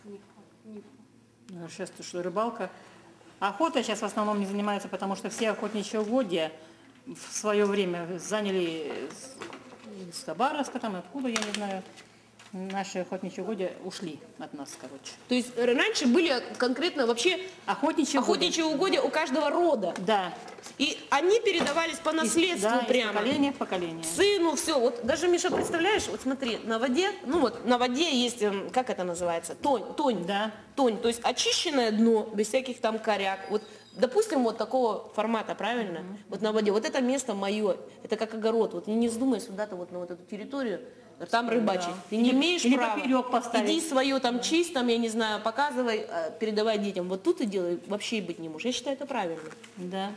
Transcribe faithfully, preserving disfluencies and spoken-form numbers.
Ну, сейчас то, что рыбалка. Охота сейчас в основном не занимается, потому что все охотничьи угодья в свое время заняли с, с Хабаровска, там, откуда, я не знаю, наши охотничьи угодья ушли от нас, короче. То есть раньше были конкретно вообще охотничьи, охотничьи угодья у каждого рода. Да. И они передавались по наследству из, да, прямо. Из поколения в поколение. Сыну, все. Вот даже, Миша, представляешь, вот смотри, на воде, ну вот на воде есть, как это называется, тонь, тонь. Да. Тонь, то есть очищенное дно, без всяких там коряк. Вот, допустим, вот такого формата, правильно? Mm-hmm. Вот на воде. Вот это место мое, это как огород. Вот не вздумай сюда-то вот на вот эту территорию, там рыбачить. Да. Ты не или, имеешь или права. Иди свое там да. чисть, там, я не знаю, показывай, передавай детям. Вот тут и делай, вообще быть не можешь. Я считаю, это правильно. Да.